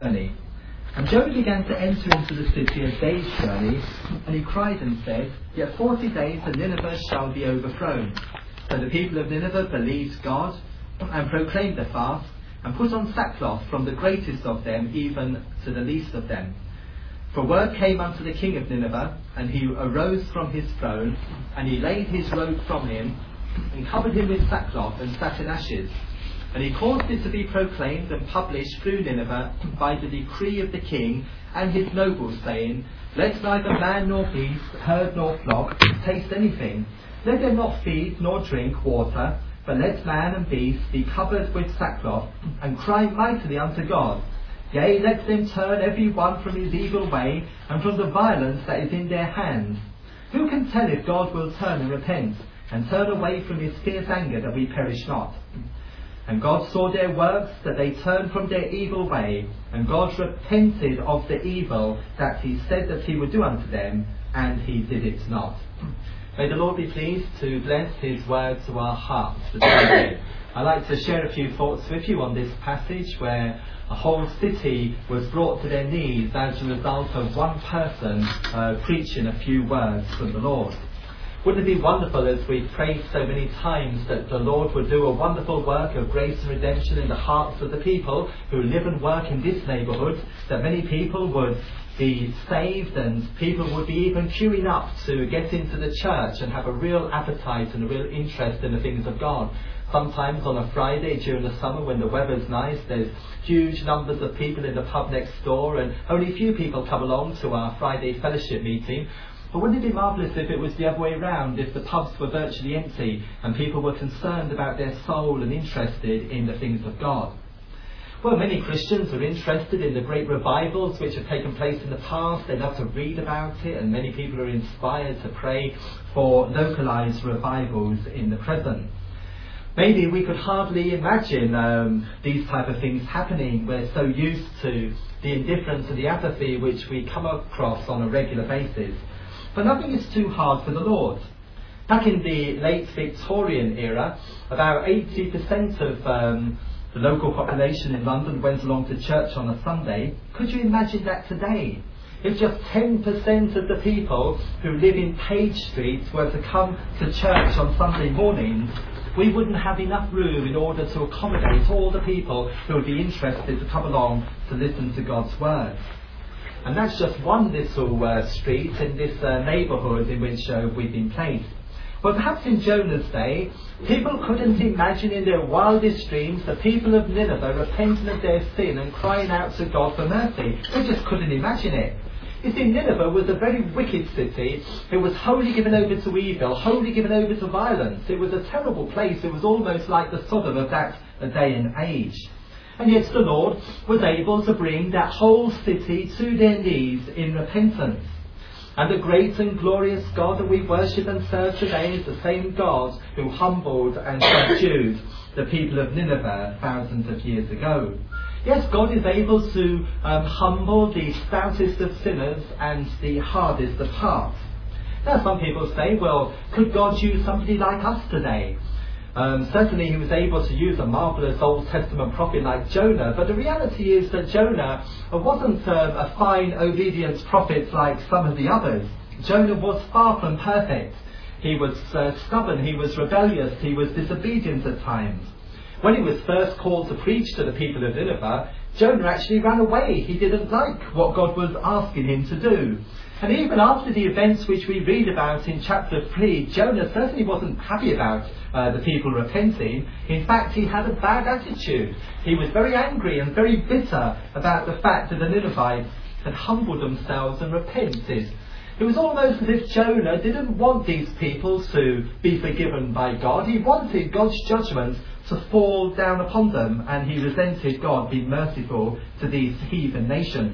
journey. And Jonah began to enter into the city a day's journey, and he cried and said, "Yet 40 days and Nineveh shall be overthrown." So the people of Nineveh believed God, and proclaimed a fast, and put on sackcloth from the greatest of them even to the least of them. For word came unto the king of Nineveh, and he arose from his throne, and he laid his robe from him, and covered him with sackcloth, and sat in ashes. And he caused it to be proclaimed and published through Nineveh by the decree of the king and his nobles, saying, "Let neither man nor beast, herd nor flock, taste anything. Let them not feed nor drink water, but let man and beast be covered with sackcloth, and cry mightily unto God. Yea, let them turn every one from his evil way, and from the violence that is in their hands. Who can tell if God will turn and repent, and turn away from his fierce anger, that we perish not?" And God saw their works, that they turned from their evil way, and God repented of the evil that he said that he would do unto them, and he did it not. May the Lord be pleased to bless his word to our hearts this evening. I'd like to share a few thoughts with you on this passage where a whole city was brought to their knees as a result of one person preaching a few words from the Lord. Wouldn't it be wonderful, as we've prayed so many times, that the Lord would do a wonderful work of grace and redemption in the hearts of the people who live and work in this neighbourhood, that many people would be saved and people would be even queuing up to get into the church and have a real appetite and a real interest in the things of God. Sometimes on a Friday during the summer when the weather's nice, there's huge numbers of people in the pub next door, and only a few people come along to our Friday fellowship meeting. But wouldn't it be marvellous if it was the other way around, if the pubs were virtually empty and people were concerned about their soul and interested in the things of God? Well, many Christians are interested in the great revivals which have taken place in the past. They love to read about it, and many people are inspired to pray for localised revivals in the present. Maybe we could hardly imagine these type of things happening. We're so used to the indifference and the apathy which we come across on a regular basis. But nothing is too hard for the Lord. Back in the late Victorian era, about 80% of the local population in London went along to church on a Sunday. Could you imagine that today? If just 10% of the people who live in Page Street were to come to church on Sunday mornings, we wouldn't have enough room in order to accommodate all the people who would be interested to come along to listen to God's Word. And that's just one little street in this neighbourhood in which we've been placed. Well, perhaps in Jonah's day, people couldn't imagine in their wildest dreams the people of Nineveh repenting of their sin and crying out to God for mercy. They just couldn't imagine it. You see, Nineveh was a very wicked city. It was wholly given over to evil, wholly given over to violence. It was a terrible place. It was almost like the Sodom of that day and age. And yet the Lord was able to bring that whole city to their knees in repentance. And the great and glorious God that we worship and serve today is the same God who humbled and subdued the people of Nineveh thousands of years ago. Yes, God is able to humble the stoutest of sinners and the hardest of hearts. Now some people say, well, could God use somebody like us today? Certainly he was able to use a marvellous Old Testament prophet like Jonah, but the reality is that Jonah wasn't a fine, obedient prophet like some of the others. Jonah was far from perfect. He was stubborn, he was rebellious, he was disobedient at times. When he was first called to preach to the people of Nineveh, Jonah actually ran away. He didn't like what God was asking him to do. And even after the events which we read about in chapter 3, Jonah certainly wasn't happy about the people repenting. In fact, he had a bad attitude. He was very angry and very bitter about the fact that the Ninevites had humbled themselves and repented. It was almost as if Jonah didn't want these people to be forgiven by God. He wanted God's judgment to fall down upon them, and he resented God being merciful to these heathen nations.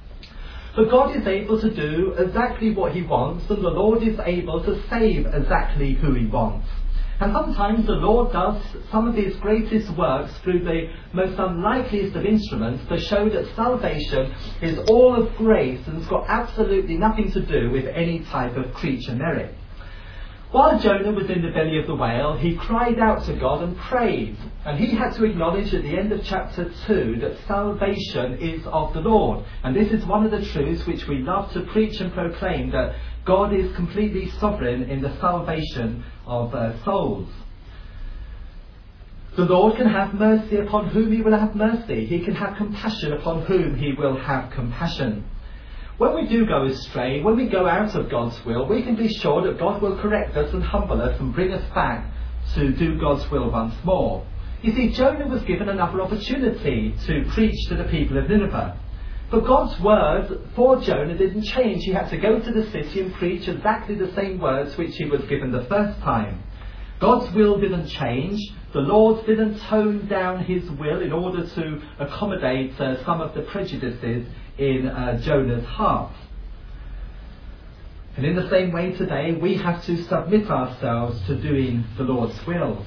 But God is able to do exactly what he wants, and the Lord is able to save exactly who he wants. And sometimes the Lord does some of his greatest works through the most unlikeliest of instruments to show that salvation is all of grace and it's got absolutely nothing to do with any type of creature merit. While Jonah was in the belly of the whale, he cried out to God and prayed. And he had to acknowledge at the end of chapter 2 that salvation is of the Lord. And this is one of the truths which we love to preach and proclaim, that God is completely sovereign in the salvation of souls. The Lord can have mercy upon whom he will have mercy. He can have compassion upon whom he will have compassion. When we do go astray, when we go out of God's will, we can be sure that God will correct us and humble us and bring us back to do God's will once more. You see, Jonah was given another opportunity to preach to the people of Nineveh. But God's word for Jonah didn't change. He had to go to the city and preach exactly the same words which he was given the first time. God's will didn't change. The Lord didn't tone down his will in order to accommodate some of the prejudices in Jonah's heart. And in the same way today, we have to submit ourselves to doing the Lord's will.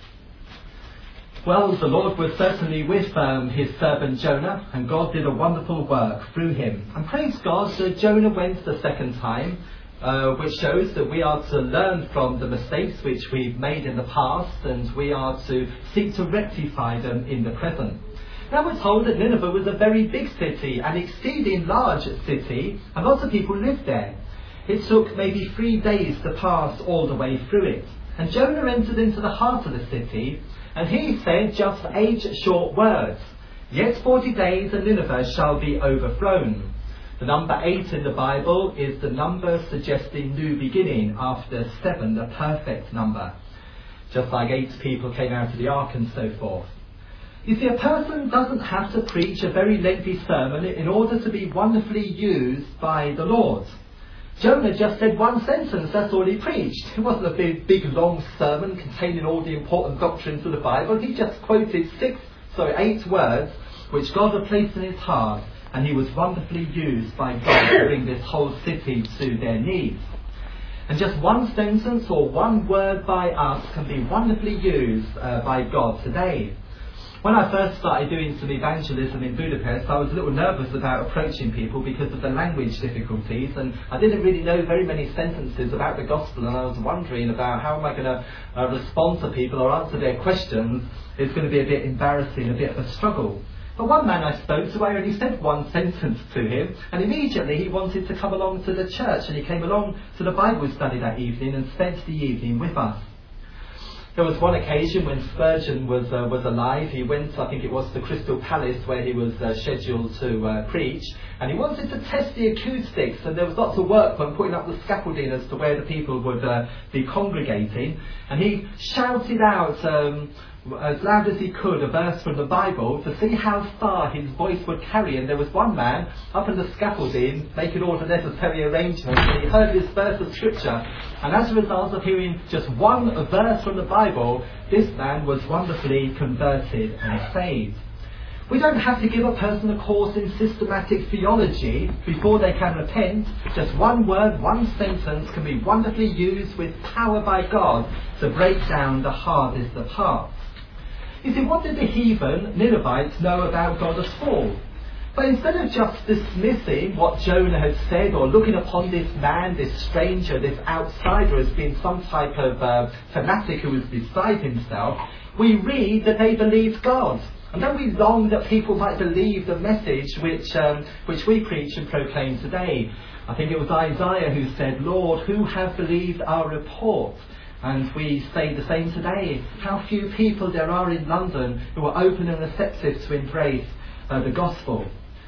Well, the Lord was certainly with his servant Jonah, and God did a wonderful work through him. And praise God that Jonah went the second time, which shows that we are to learn from the mistakes which we've made in the past, and we are to seek to rectify them in the present. Now we're told that Nineveh was a very big city, an exceeding large city, and lots of people lived there. It took maybe 3 days to pass all the way through it. And Jonah entered into the heart of the city, and he said just 8 short words. Yet 40 days and Nineveh shall be overthrown. The number 8 in the Bible is the number suggesting new beginning, after 7, the perfect number. Just like 8 people came out of the ark and so forth. You see, a person doesn't have to preach a very lengthy sermon in order to be wonderfully used by the Lord. Jonah just said 1 sentence, that's all he preached. It wasn't a big long sermon containing all the important doctrines of the Bible. He just quoted 8 words which God had placed in his heart, and he was wonderfully used by God to bring this whole city to their knees. And just 1 sentence or 1 word by us can be wonderfully used by God today. When I first started doing some evangelism in Budapest, I was a little nervous about approaching people because of the language difficulties, and I didn't really know very many sentences about the gospel, and I was wondering about how am I going to respond to people or answer their questions. It's going to be a bit embarrassing, a bit of a struggle. But one man I spoke to, I only said 1 sentence to him, and immediately he wanted to come along to the church, and he came along to the Bible study that evening and spent the evening with us. There was one occasion when Spurgeon was alive. He went, I think it was, to Crystal Palace, where he was scheduled to preach, and he wanted to test the acoustics, and there was lots of work on putting up the scaffolding as to where the people would be congregating, and he shouted out as loud as he could a verse from the Bible to see how far his voice would carry. And there was one man up in the scaffolding making all the necessary arrangements, and he heard this verse of scripture, and as a result of hearing just 1 verse from the Bible, this man was wonderfully converted and saved. We don't have to give a person a course in systematic theology before they can repent. Just 1 word, 1 sentence can be wonderfully used with power by God to break down the hardest of hearts. You see, what did the heathen Ninevites know about God at all? But instead of just dismissing what Jonah had said, or looking upon this man, this stranger, this outsider as being some type of fanatic who was beside himself, we read that they believed God. And don't we long that people might believe the message which we preach and proclaim today? I think it was Isaiah who said, "Lord, who have believed our report?" And we say the same today. How few people there are in London who are open and receptive to embrace the gospel.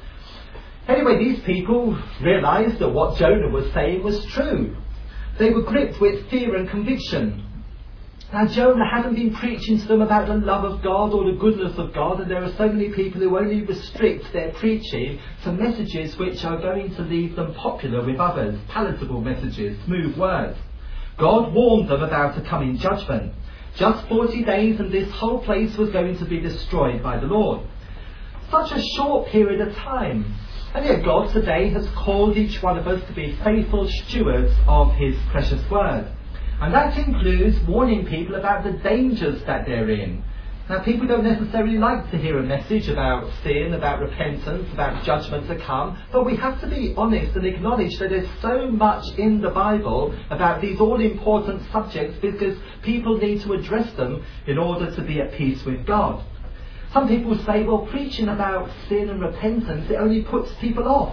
Anyway, these people realised that what Jonah was saying was true. They were gripped with fear and conviction. Now, Jonah hadn't been preaching to them about the love of God or the goodness of God, and there are so many people who only restrict their preaching to messages which are going to leave them popular with others, palatable messages, smooth words. God warned them about a coming judgment. Just 40 days and this whole place was going to be destroyed by the Lord. Such a short period of time. And yet God today has called each one of us to be faithful stewards of his precious word. And that includes warning people about the dangers that they're in. Now, people don't necessarily like to hear a message about sin, about repentance, about judgment to come, but we have to be honest and acknowledge that there's so much in the Bible about these all-important subjects because people need to address them in order to be at peace with God. Some people say, well, preaching about sin and repentance, it only puts people off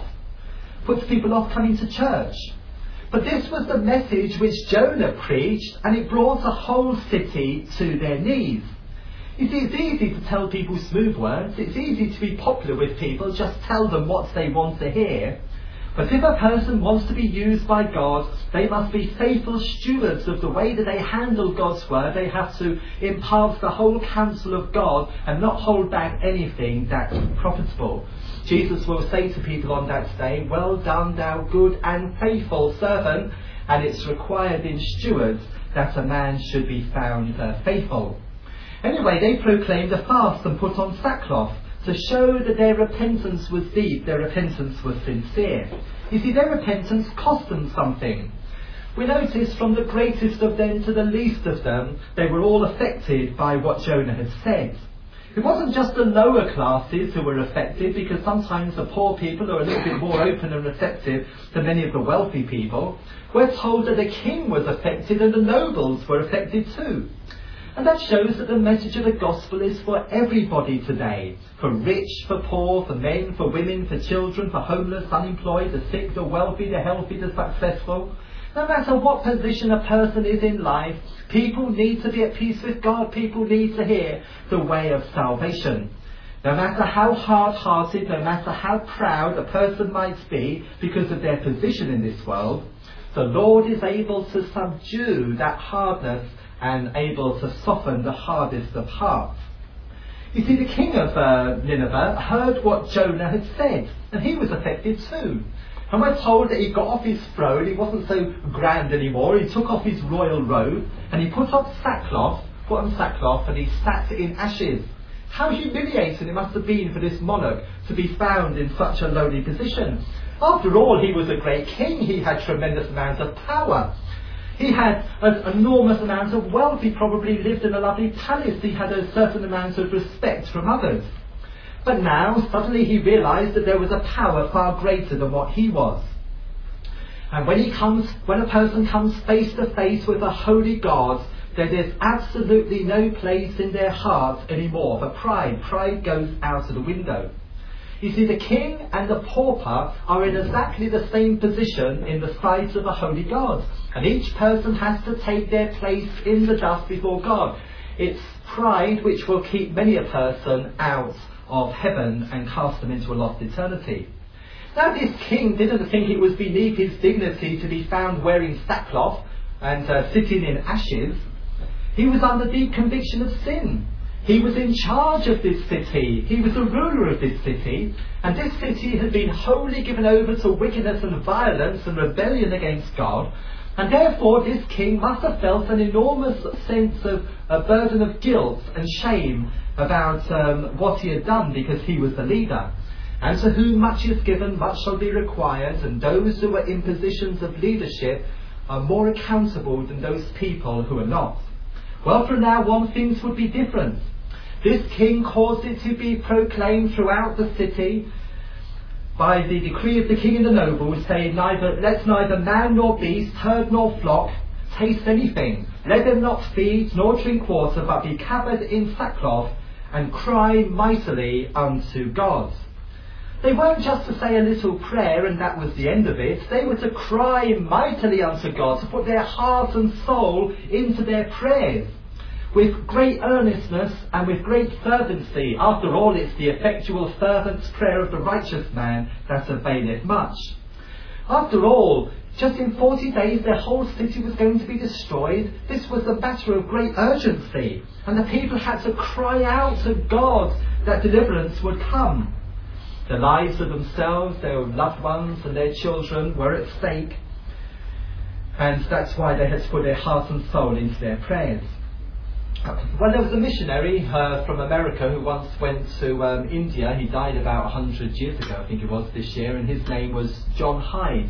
coming to church. But this was the message which Jonah preached, and it brought a whole city to their knees. You see, it's easy to tell people smooth words. It's easy to be popular with people. Just tell them what they want to hear. But if a person wants to be used by God, they must be faithful stewards of the way that they handle God's word. They have to impart the whole counsel of God and not hold back anything that's profitable. Jesus will say to people on that day, well done, thou good and faithful servant. And it's required in stewards that a man should be found faithful. Anyway, they proclaimed a fast and put on sackcloth to show that their repentance was deep, their repentance was sincere. You see, their repentance cost them something. We notice from the greatest of them to the least of them, they were all affected by what Jonah had said. It wasn't just the lower classes who were affected, because sometimes the poor people are a little bit more open and receptive than many of the wealthy people. We're told that the king was affected and the nobles were affected too. And that shows that the message of the gospel is for everybody today. For rich, for poor, for men, for women, for children, for homeless, unemployed, the sick, the wealthy, the healthy, the successful. No matter what position a person is in life, people need to be at peace with God. People need to hear the way of salvation. No matter how hard-hearted, no matter how proud a person might be because of their position in this world, the Lord is able to subdue that hardness and able to soften the hardest of hearts. You see, the king of Nineveh heard what Jonah had said, and he was affected too. And we're told that he got off his throne, he wasn't so grand anymore, he took off his royal robe, and he put on sackcloth, and he sat in ashes. How humiliating it must have been for this monarch to be found in such a lowly position. After all, he was a great king, he had tremendous amounts of power. He had an enormous amount of wealth. He probably lived in a lovely palace. He had a certain amount of respect from others. But now, suddenly he realised that there was a power far greater than what he was. And when a person comes face to face with a holy God, there is absolutely no place in their heart anymore for pride. Pride goes out of the window. You see, the king and the pauper are in exactly the same position in the sight of a holy God. And each person has to take their place in the dust before God. It's pride which will keep many a person out of heaven and cast them into a lost eternity. Now, this king didn't think it was beneath his dignity to be found wearing sackcloth and sitting in ashes. He was under deep conviction of sin. He was in charge of this city. He was the ruler of this city. And this city had been wholly given over to wickedness and violence and rebellion against God. And therefore this king must have felt an enormous sense of a burden of guilt and shame about what he had done, because he was the leader. And to whom much is given, much shall be required. And those who are in positions of leadership are more accountable than those people who are not. Well, from now on things would be different. This king caused it to be proclaimed throughout the city by the decree of the king and the nobles, saying, let neither man nor beast, herd nor flock taste anything. Let them not feed nor drink water, but be covered in sackcloth and cry mightily unto God. They weren't just to say a little prayer and that was the end of it. They were to cry mightily unto God, to put their heart and soul into their prayers with great earnestness and with great fervency. After all, it's the effectual fervent prayer of the righteous man that availeth much. After all, just in 40 days their whole city was going to be destroyed. This was a matter of great urgency, and the people had to cry out to God that deliverance would come. The lives of themselves, their loved ones and their children were at stake, and that's why they had to put their heart and soul into their prayers. Well, there was a missionary from America who once went to India. He died about 100 years ago, I think it was this year, and his name was John Hyde.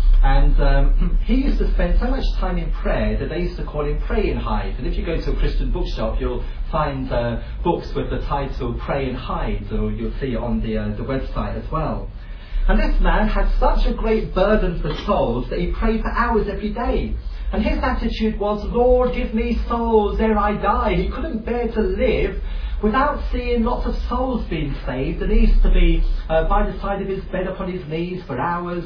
And he used to spend so much time in prayer that they used to call him Praying Hyde. And if you go to a Christian bookshop, you'll find books with the title Pray and Hide, or you'll see it on the website as well. And this man had such a great burden for souls that he prayed for hours every day. And his attitude was, Lord, give me souls ere I die. He couldn't bear to live without seeing lots of souls being saved. And he used to be by the side of his bed upon his knees for hours,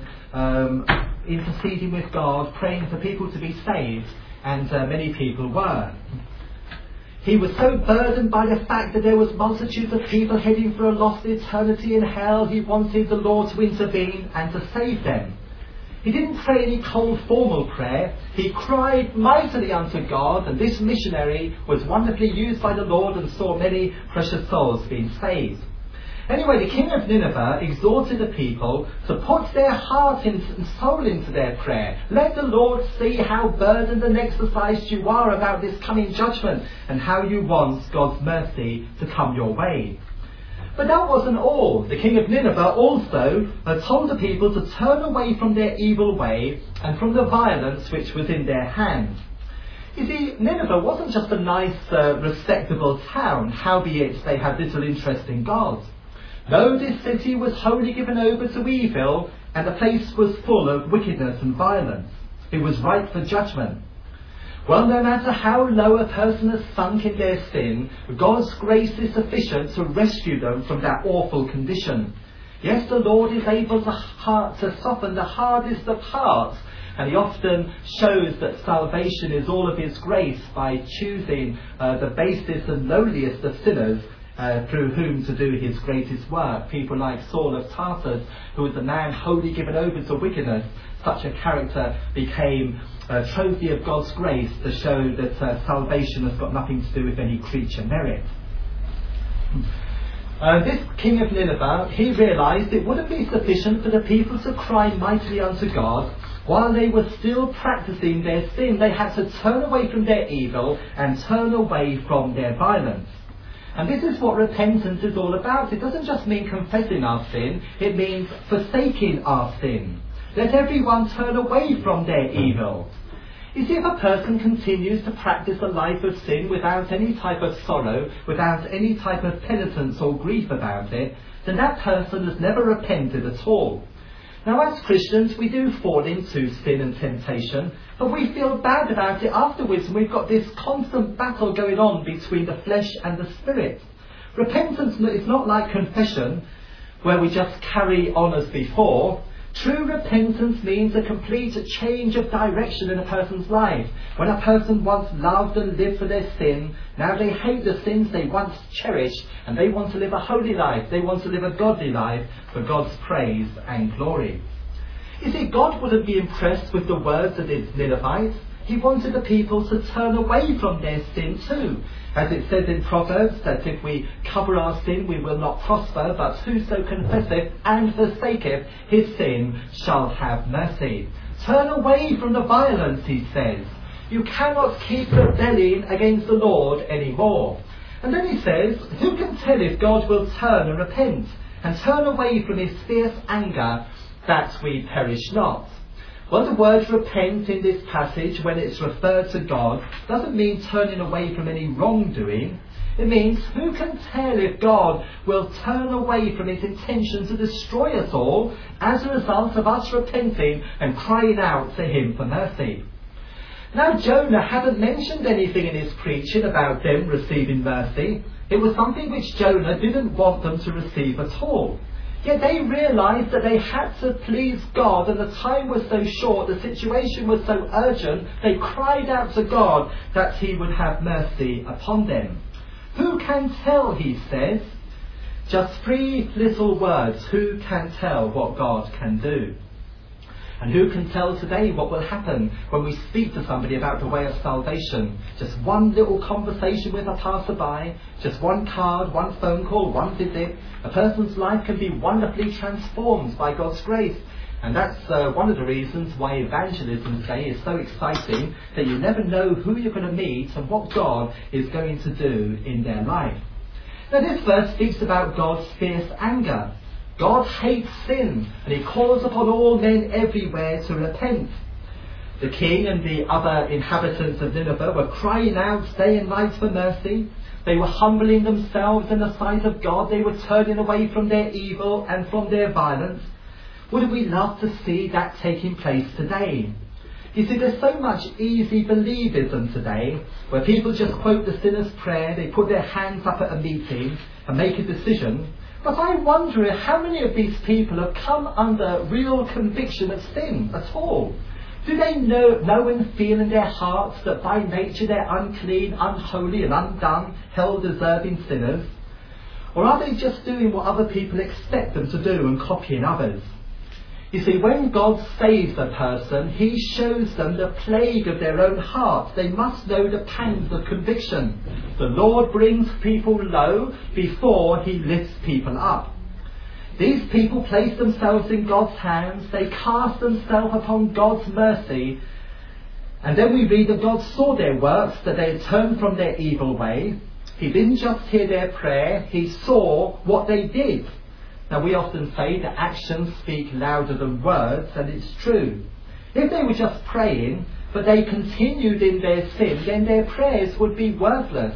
interceding with God, praying for people to be saved. And many people were. He was so burdened by the fact that there was multitudes of people heading for a lost eternity in hell. He wanted the Lord to intervene and to save them. He didn't pray any cold formal prayer. He cried mightily unto God, and this missionary was wonderfully used by the Lord and saw many precious souls being saved. Anyway, the king of Nineveh exhorted the people to put their heart and soul into their prayer. Let the Lord see how burdened and exercised you are about this coming judgment, and how you want God's mercy to come your way. But that wasn't all. The king of Nineveh also told the people to turn away from their evil way and from the violence which was in their hand. You see, Nineveh wasn't just a nice, respectable town, howbeit they had little interest in God. No, this city was wholly given over to evil, and the place was full of wickedness and violence. It was ripe for judgment. Well, no matter how low a person has sunk in their sin, God's grace is sufficient to rescue them from that awful condition. Yes, the Lord is able to soften the hardest of hearts, and he often shows that salvation is all of his grace by choosing the basest and lowliest of sinners through whom to do his greatest work. People like Saul of Tarsus, who was a man wholly given over to wickedness. Such a character became a trophy of God's grace to show that salvation has got nothing to do with any creature merit. This king of Nineveh, he realised it wouldn't be sufficient for the people to cry mightily unto God while they were still practising their sin. They had to turn away from their evil and turn away from their violence. And this is what repentance is all about. It doesn't just mean confessing our sin, it means forsaking our sin. Let everyone turn away from their evil. You see, if a person continues to practice a life of sin without any type of sorrow, without any type of penitence or grief about it, then that person has never repented at all. Now, as Christians, we do fall into sin and temptation, but we feel bad about it afterwards, and we've got this constant battle going on between the flesh and the spirit. Repentance is not like confession, where we just carry on as before. True repentance means a complete change of direction in a person's life. When a person once loved and lived for their sin, now they hate the sins they once cherished, and they want to live a holy life. They want to live a godly life for God's praise and glory. You see, God wouldn't be impressed with the words of the Ninevites. He wanted the people to turn away from their sin too. As it says in Proverbs, that if we cover our sin, we will not prosper, but whoso confesseth and forsaketh his sin shall have mercy. Turn away from the violence, he says. You cannot keep rebelling against the Lord anymore. And then he says, who can tell if God will turn and repent, and turn away from his fierce anger, that we perish not? Well, the word repent in this passage, when it's referred to God, doesn't mean turning away from any wrongdoing. It means, who can tell if God will turn away from his intention to destroy us all as a result of us repenting and crying out to him for mercy? Now, Jonah hadn't mentioned anything in his preaching about them receiving mercy. It was something which Jonah didn't want them to receive at all. Yet they realised that they had to please God, and the time was so short, the situation was so urgent, they cried out to God that he would have mercy upon them. Who can tell, he says? Just 3 little words. Who can tell what God can do? And who can tell today what will happen when we speak to somebody about the way of salvation? Just one little conversation with a passerby, just one card, one phone call, one visit. A person's life can be wonderfully transformed by God's grace. And that's one of the reasons why evangelism today is so exciting, that you never know who you're going to meet and what God is going to do in their life. Now, this verse speaks about God's fierce anger. God hates sin, and he calls upon all men everywhere to repent. The king and the other inhabitants of Nineveh were crying out day and night for mercy. They were humbling themselves in the sight of God. They were turning away from their evil and from their violence. Wouldn't we love to see that taking place today? You see, there's so much easy believism today, where people just quote the sinner's prayer, they put their hands up at a meeting and make a decision. But I wonder how many of these people have come under real conviction of sin at all. Do they know and feel in their hearts that by nature they're unclean, unholy and undone, hell-deserving sinners? Or are they just doing what other people expect them to do and copying others? You see, when God saves a person, he shows them the plague of their own heart. They must know the pangs of conviction. The Lord brings people low before he lifts people up. These people place themselves in God's hands. They cast themselves upon God's mercy. And then we read that God saw their works, that they had turned from their evil way. He didn't just hear their prayer, he saw what they did. Now we often say that actions speak louder than words, and it's true. If they were just praying, but they continued in their sin, then their prayers would be worthless.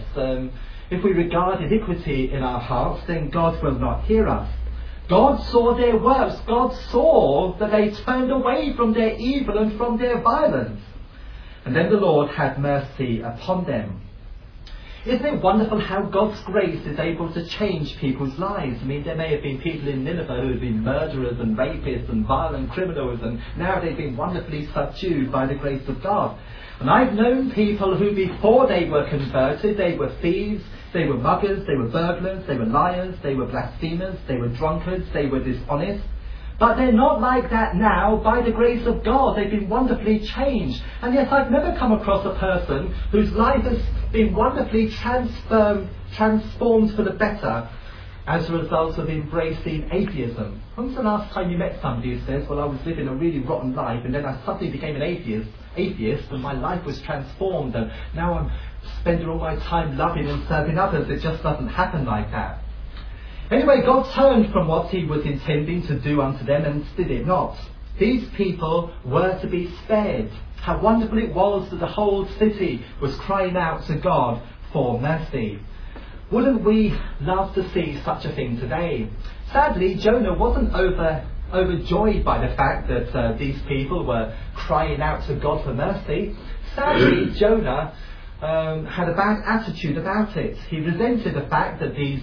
If we regard iniquity in our hearts, then God will not hear us. God saw their works. God saw that they turned away from their evil and from their violence. And then the Lord had mercy upon them. Isn't it wonderful how God's grace is able to change people's lives? I mean, there may have been people in Nineveh who have been murderers and rapists and violent criminals, and now they've been wonderfully subdued by the grace of God. And I've known people who, before they were converted, they were thieves, they were muggers, they were burglars, they were liars, they were blasphemers, they were drunkards, they were dishonest. But they're not like that now. By the grace of God, they've been wonderfully changed. And yet I've never come across a person whose life has been wonderfully transformed for the better as a result of embracing atheism. When was the last time you met somebody who says, well, I was living a really rotten life and then I suddenly became an atheist and my life was transformed and now I'm spending all my time loving and serving others? It just doesn't happen like that. Anyway, God turned from what he was intending to do unto them and did it not. These people were to be spared. How wonderful it was that the whole city was crying out to God for mercy. Wouldn't we love to see such a thing today? Sadly, Jonah wasn't overjoyed by the fact that these people were crying out to God for mercy. Sadly, Jonah had a bad attitude about it. He resented the fact that these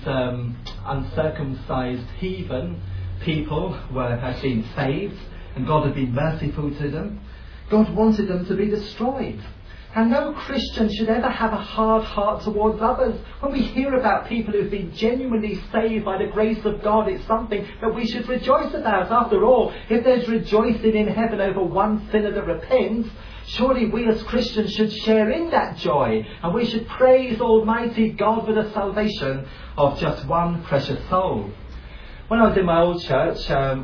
uncircumcised heathen people had been saved and God had been merciful to them. God wanted them to be destroyed. And no Christian should ever have a hard heart towards others. When we hear about people who've been genuinely saved by the grace of God, it's something that we should rejoice about. After all, if there's rejoicing in heaven over one sinner that repents, surely we as Christians should share in that joy, and we should praise Almighty God for the salvation of just one precious soul. When I was in my old church,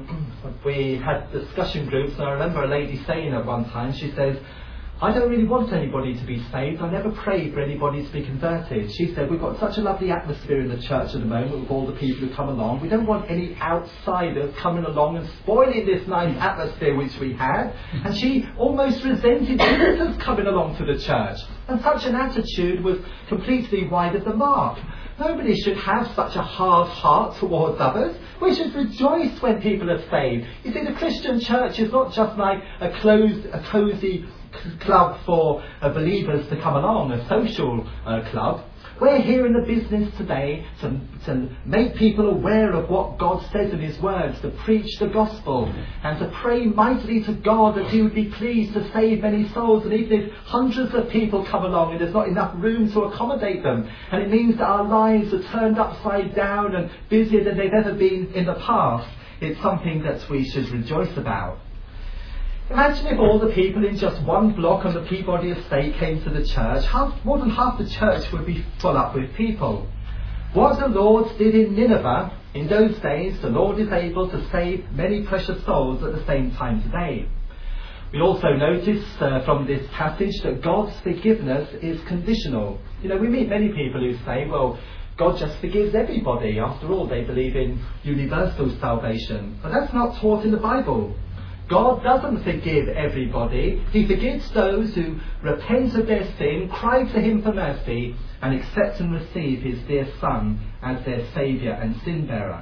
we had discussion groups, and I remember a lady saying at one time, she says, I don't really want anybody to be saved. I never pray for anybody to be converted. She said, we've got such a lovely atmosphere in the church at the moment with all the people who come along. We don't want any outsiders coming along and spoiling this nice atmosphere which we had. And she almost resented visitors coming along to the church. And such an attitude was completely wide of the mark. Nobody should have such a hard heart towards others. We should rejoice when people are saved. You see, the Christian church is not just like a cosy club for believers to come along, a social club. We're here in the business today to make people aware of what God says in his words, to preach the gospel and to pray mightily to God that he would be pleased to save many souls. And even if hundreds of people come along and there's not enough room to accommodate them, and it means that our lives are turned upside down and busier than they've ever been in the past, it's something that we should rejoice about. Imagine if all the people in just one block on the Peabody estate came to the church. More than half the church would be full up with people. What the Lord did in Nineveh in those days, the Lord is able to save many precious souls at the same time today. We also notice from this passage that God's forgiveness is conditional. You know, we meet many people who say, well, God just forgives everybody. After all, they believe in universal salvation. But that's not taught in the Bible. God doesn't forgive everybody. He forgives those who repent of their sin, cry to him for mercy, and accept and receive his dear Son as their Saviour and sin-bearer.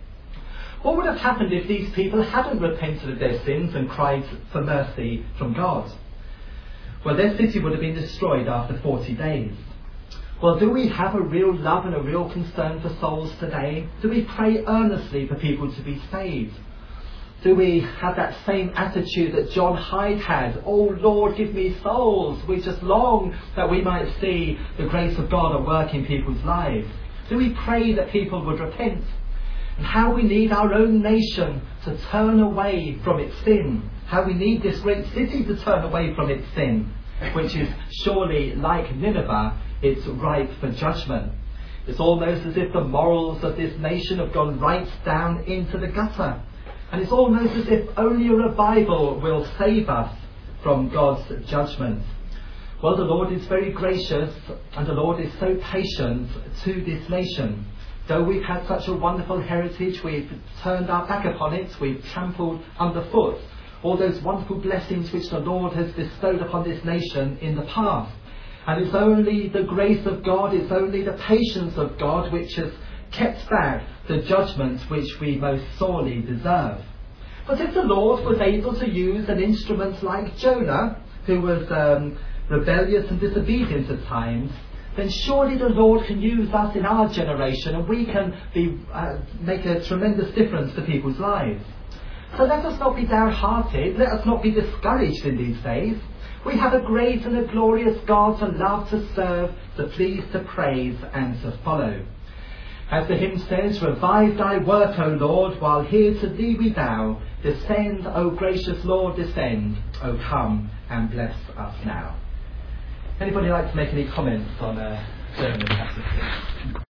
What would have happened if these people hadn't repented of their sins and cried for mercy from God? Well, their city would have been destroyed after 40 days. Well, do we have a real love and a real concern for souls today? Do we pray earnestly for people to be saved? Do we have that same attitude that John Hyde had? Oh Lord, give me souls. We just long that we might see the grace of God at work in people's lives. Do we pray that people would repent? And how we need our own nation to turn away from its sin. How we need this great city to turn away from its sin, which is surely, like Nineveh, it's ripe for judgment. It's almost as if the morals of this nation have gone right down into the gutter. And it's almost as if only a revival will save us from God's judgment. Well, the Lord is very gracious, and the Lord is so patient to this nation. Though we've had such a wonderful heritage, we've turned our back upon it, we've trampled underfoot all those wonderful blessings which the Lord has bestowed upon this nation in the past. And it's only the grace of God, it's only the patience of God which has kept back the judgment which we most sorely deserve. But if the Lord was able to use an instrument like Jonah, who was rebellious and disobedient at times, then surely the Lord can use us in our generation, and we can make a tremendous difference to people's lives. So let us not be downhearted, let us not be discouraged in these days. We have a great and a glorious God to love, to serve, to please, to praise, and to follow. As the hymn says, revive thy work, O Lord, while here to thee we bow. Descend, O gracious Lord, descend. O come and bless us now. Anybody like to make any comments on Jonah chapter 6?